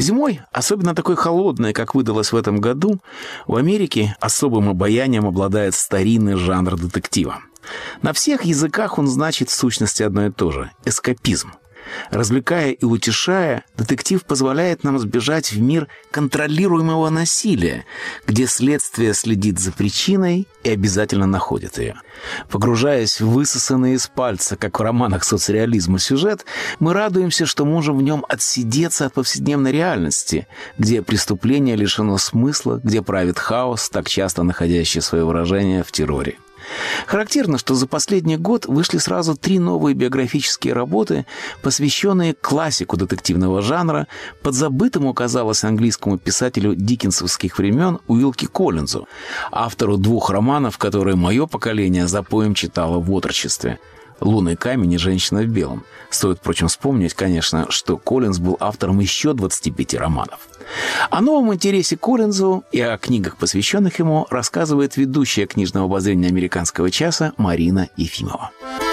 Зимой, особенно такой холодной, как выдалось в этом году, в Америке особым обаянием обладает старинный жанр детектива. На всех языках он значит в сущности одно и то же – эскапизм. Развлекая и утешая, детектив позволяет нам сбежать в мир контролируемого насилия, где следствие следит за причиной и обязательно находит ее. Погружаясь в высосанный из пальца, как в романах соцреализма, сюжет, мы радуемся, что можем в нем отсидеться от повседневной реальности, где преступление лишено смысла, где правит хаос, так часто находящий свое выражение в терроре. Характерно, что за последний год вышли сразу 3 новые биографические работы, посвященные классику детективного жанра, подзабытому, казалось, английскому писателю диккенсовских времен Уилки Коллинзу, автору 2 романов, которые мое поколение запоем читало в отрочестве. «Лунный камень» и «Женщина в белом». Стоит, впрочем, вспомнить, конечно, что Коллинз был автором еще 25 романов. О новом интересе к Коллинзу и о книгах, посвященных ему, рассказывает ведущая книжного обозрения «Американского часа» Марина Ефимова.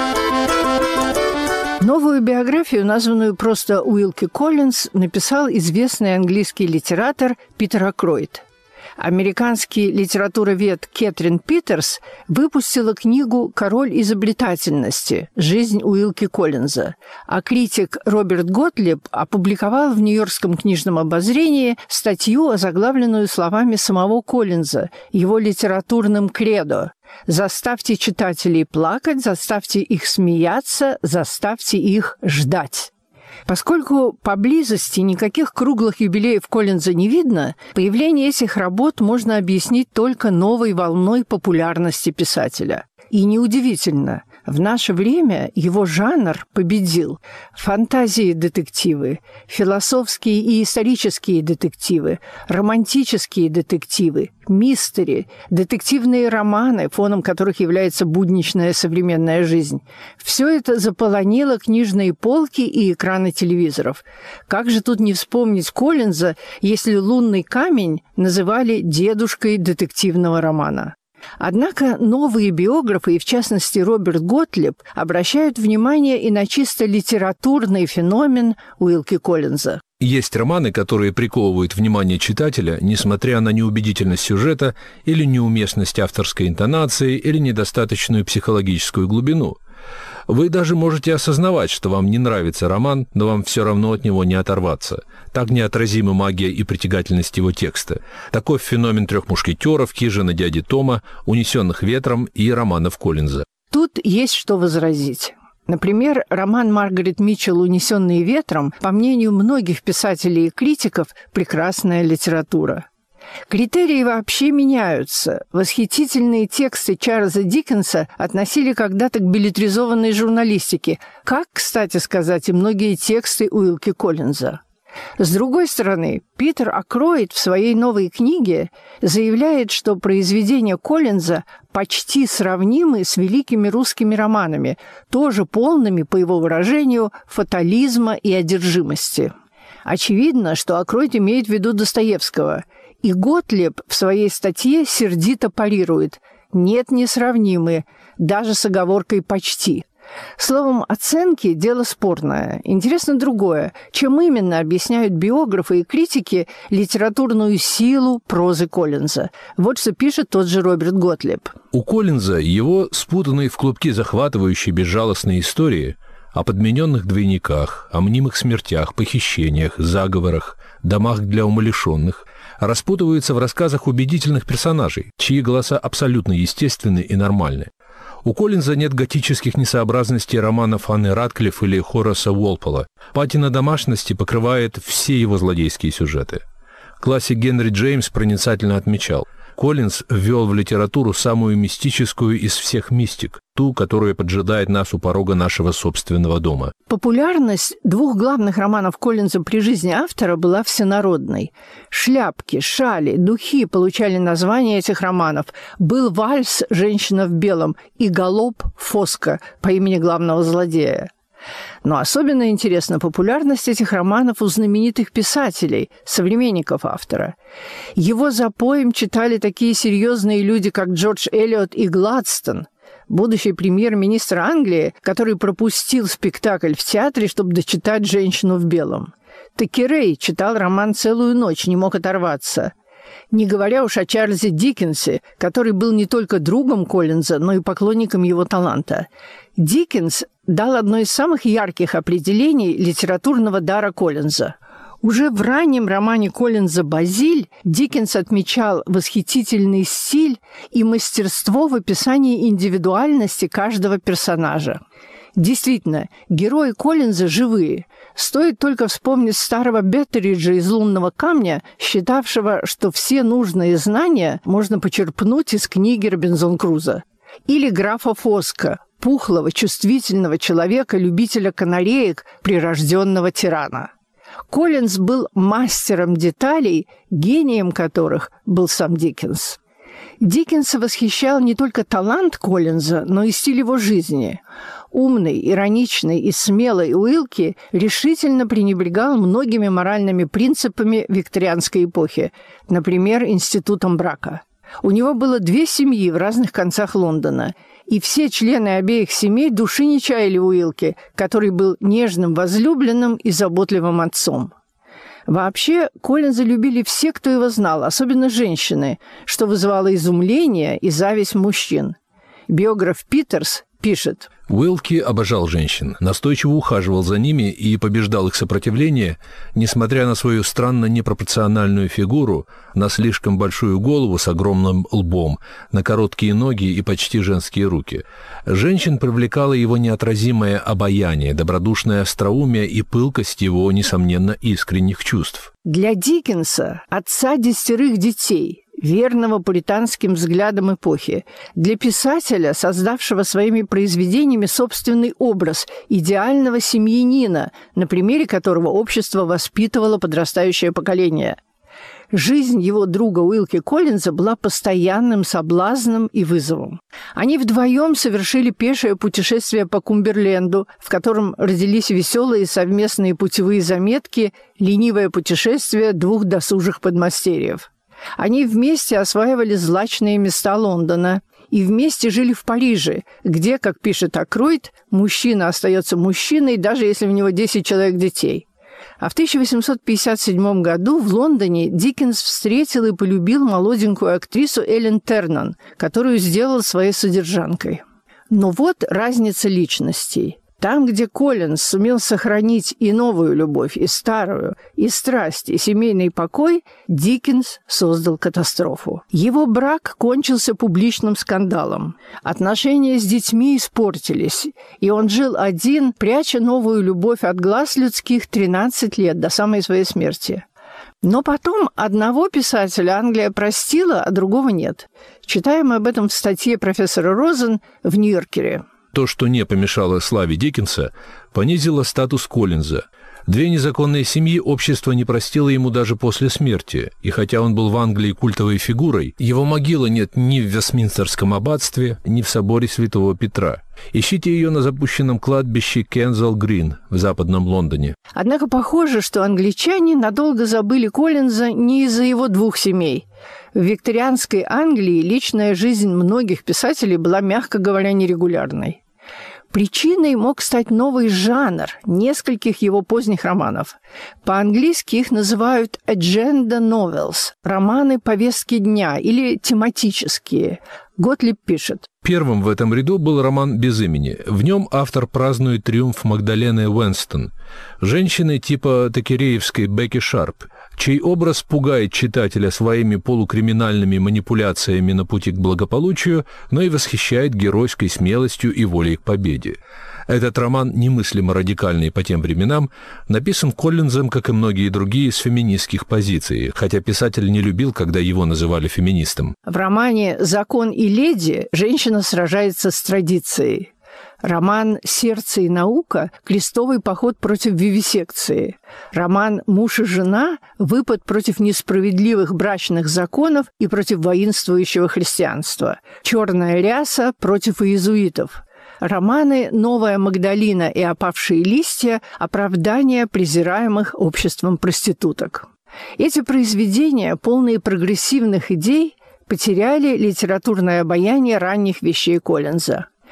Новую биографию, названную просто Уилки Коллинз, написал известный английский литератор Питер Акройд. Американский литературовед Кэтрин Питерс выпустила книгу «Король изобретательности. Жизнь Уилки Коллинза», а критик Роберт Готлиб опубликовал в Нью-Йоркском книжном обозрении статью, озаглавленную словами самого Коллинза, его литературным кредо: «Заставьте читателей плакать, заставьте их смеяться, заставьте их ждать». Поскольку поблизости никаких круглых юбилеев Коллинза не видно, появление этих работ можно объяснить только новой волной популярности писателя. И неудивительно, в наше время его жанр победил. Фантазии-детективы, философские и исторические детективы, романтические детективы, мистери, детективные романы, фоном которых является будничная современная жизнь. Все это заполонило книжные полки и экраны телевизоров. Как же тут не вспомнить Коллинза, если «Лунный камень» называли дедушкой детективного романа? Однако новые биографы, и в частности Роберт Готлиб, обращают внимание и на чисто литературный феномен Уилки Коллинза. Есть романы, которые приковывают внимание читателя, несмотря на неубедительность сюжета или неуместность авторской интонации или недостаточную психологическую глубину. Вы даже можете осознавать, что вам не нравится роман, но вам все равно от него не оторваться. Так неотразима магия и притягательность его текста. Таков феномен «Трех мушкетеров», «Хижины дяди Тома», «Унесенных ветром» и романов Коллинза. Тут есть что возразить. Например, роман Маргарет Митчелл «Унесенные ветром», по мнению многих писателей и критиков, прекрасная литература. Критерии вообще меняются. Восхитительные тексты Чарльза Диккенса относили когда-то к беллетризованной журналистике, как, кстати сказать, и многие тексты Уилки Коллинза. С другой стороны, Питер Акройд в своей новой книге заявляет, что произведения Коллинза почти сравнимы с великими русскими романами, тоже полными, по его выражению, фатализма и одержимости. Очевидно, что Акройд имеет в виду Достоевского, и Готлиб в своей статье сердито парирует: «Нет, несравнимы, даже с оговоркой «почти». Словом, оценки – дело спорное. Интересно другое. Чем именно объясняют биографы и критики литературную силу прозы Коллинза? Вот что пишет тот же Роберт Готлиб. У Коллинза его спутанные в клубки захватывающие безжалостные истории о подмененных двойниках, о мнимых смертях, похищениях, заговорах, домах для умалишенных распутываются в рассказах убедительных персонажей, чьи голоса абсолютно естественны и нормальны. У Коллинза нет готических несообразностей романов Анны Ратклифф или Хораса Уолпола. Патина домашности покрывает все его злодейские сюжеты. Классик Генри Джеймс проницательно отмечал: Коллинз ввел в литературу самую мистическую из всех мистик, ту, которая поджидает нас у порога нашего собственного дома. Популярность 2 главных романов Коллинза при жизни автора была всенародной. «Шляпки», «Шали», «Духи» получали названия этих романов. Был вальс «Женщина в белом» и галоп «Фоска» по имени главного злодея. Но особенно интересна популярность этих романов у знаменитых писателей, современников автора. Его запоем читали такие серьезные люди, как Джордж Элиот и Гладстон, будущий премьер-министр Англии, который пропустил спектакль в театре, чтобы дочитать «Женщину в белом». Текерей читал роман целую ночь, не мог оторваться. Не говоря уж о Чарльзе Диккенсе, который был не только другом Коллинза, но и поклонником его таланта. Диккенс дал одно из самых ярких определений литературного дара Коллинза. Уже в раннем романе Коллинза «Базиль» Диккенс отмечал восхитительный стиль и мастерство в описании индивидуальности каждого персонажа. Действительно, герои Коллинза живые. Стоит только вспомнить старого Беттериджа из «Лунного камня», считавшего, что все нужные знания можно почерпнуть из книги Робинзон Крузо. Или графа Фоска, пухлого, чувствительного человека, любителя канареек, прирожденного тирана. Коллинз был мастером деталей, гением которых был сам Диккенс. Диккенса восхищал не только талант Коллинза, но и стиль его жизни. Умный, ироничный и смелый Уилки решительно пренебрегал многими моральными принципами викторианской эпохи, например, институтом брака. У него было 2 семьи в разных концах Лондона, и все члены обеих семей души не чаяли Уилки, который был нежным возлюбленным и заботливым отцом. Вообще, Коллинза любили все, кто его знал, особенно женщины, что вызывало изумление и зависть мужчин. Биограф Питерс пишет: Уилки обожал женщин, настойчиво ухаживал за ними и побеждал их сопротивление, несмотря на свою странно непропорциональную фигуру, на слишком большую голову с огромным лбом, на короткие ноги и почти женские руки. Женщин привлекало его неотразимое обаяние, добродушное остроумие и пылкость его, несомненно, искренних чувств. Для Диккенса, отца 10 детей, верного пуританским взглядам эпохи, для писателя, создавшего своими произведениями собственный образ идеального семьянина, на примере которого общество воспитывало подрастающее поколение. Жизнь его друга Уилки Коллинза была постоянным соблазном и вызовом. Они вдвоем совершили пешее путешествие по Кумберленду, в котором родились веселые совместные путевые заметки «Ленивое путешествие 2 досужих подмастерьев». Они вместе осваивали злачные места Лондона и вместе жили в Париже, где, как пишет Акройд, мужчина остается мужчиной, даже если у него 10 человек детей. А в 1857 году в Лондоне Диккенс встретил и полюбил молоденькую актрису Эллен Тернан, которую сделал своей содержанкой. Но вот разница личностей. Там, где Коллинз сумел сохранить и новую любовь, и старую, и страсть, и семейный покой, Диккенс создал катастрофу. Его брак кончился публичным скандалом. Отношения с детьми испортились, и он жил один, пряча новую любовь от глаз людских 13 лет до самой своей смерти. Но потом одного писателя Англия простила, а другого нет. Читаем об этом в статье профессора Розен в «Нью-Йоркере». То, что не помешало славе Диккенса, понизило статус Коллинза. 2 незаконные семьи общество не простило ему даже после смерти, и хотя он был в Англии культовой фигурой, его могилы нет ни в Вестминстерском аббатстве, ни в соборе Святого Петра. Ищите ее на запущенном кладбище Кензал-Грин в западном Лондоне. Однако похоже, что англичане надолго забыли Коллинза не из-за его 2 семей. В викторианской Англии личная жизнь многих писателей была, мягко говоря, нерегулярной. Причиной мог стать новый жанр нескольких его поздних романов. По-английски их называют agenda novels – романы повестки дня или тематические. Готлиб пишет: Первым в этом ряду был роман «Без имени». В нем автор празднует триумф Магдалены Уэнстон, женщины типа текереевской Бекки Шарп, чей образ пугает читателя своими полукриминальными манипуляциями на пути к благополучию, но и восхищает геройской смелостью и волей к победе. Этот роман, немыслимо радикальный по тем временам, написан Коллинзом, как и многие другие, с феминистских позиций, хотя писатель не любил, когда его называли феминистом. В романе «Закон и леди» женщина сражается с традицией. Роман «Сердце и наука» – крестовый поход против вивисекции. Роман «Муж и жена» – выпад против несправедливых брачных законов и против воинствующего христианства. «Черная ряса» против иезуитов. Романы «Новая Магдалина» и «Опавшие листья» – оправдание презираемых обществом проституток. Эти произведения, полные прогрессивных идей, потеряли литературное обаяние ранних вещей Коллинза.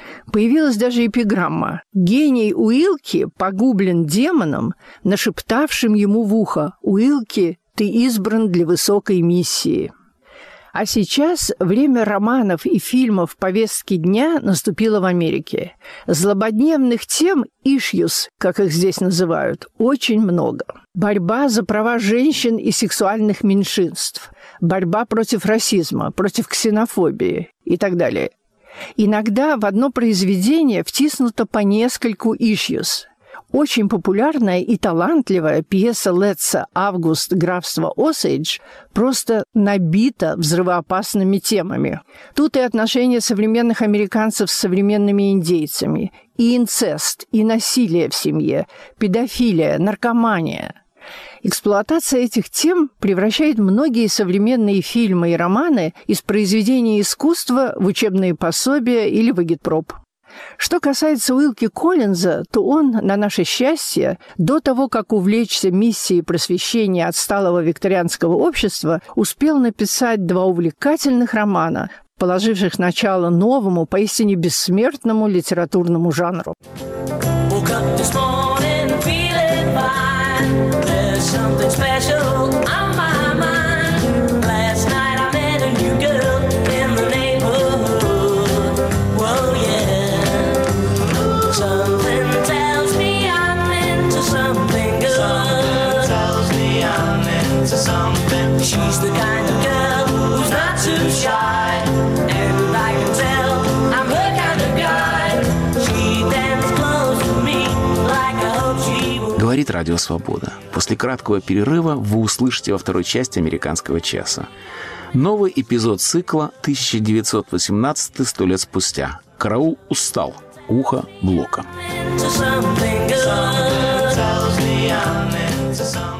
Появилась даже эпиграмма. Гений Уилки погублен демоном, нашептавшим ему в ухо: «Уилки, ты избран для высокой миссии». А сейчас время романов и фильмов повестки дня наступило в Америке. Злободневных тем, issues, как их здесь называют, очень много. Борьба за права женщин и сексуальных меньшинств, борьба против расизма, против ксенофобии и так далее. Иногда в одно произведение втиснуто по нескольку issues. Очень популярная и талантливая пьеса Летца «Август. Графство Осейдж» просто набита взрывоопасными темами. Тут и отношения современных американцев с современными индейцами, и инцест, и насилие в семье, педофилия, наркомания. Эксплуатация этих тем превращает многие современные фильмы и романы из произведений искусства в учебные пособия или в агитпроп. Что касается Уилки Коллинза, то он, на наше счастье, до того, как увлечься миссией просвещения отсталого викторианского общества, успел написать 2 увлекательных романа, положивших начало новому, поистине бессмертному литературному жанру. She's the kind of girl who's not too shy, and I can tell I'm her kind of guy. She dances close to me like I hope she will. Говорит Радио Свобода. После краткого перерыва вы услышите во второй части «Американского часа» новый эпизод цикла 1918 «100 лет спустя». «Караул устал. Ухо Блока».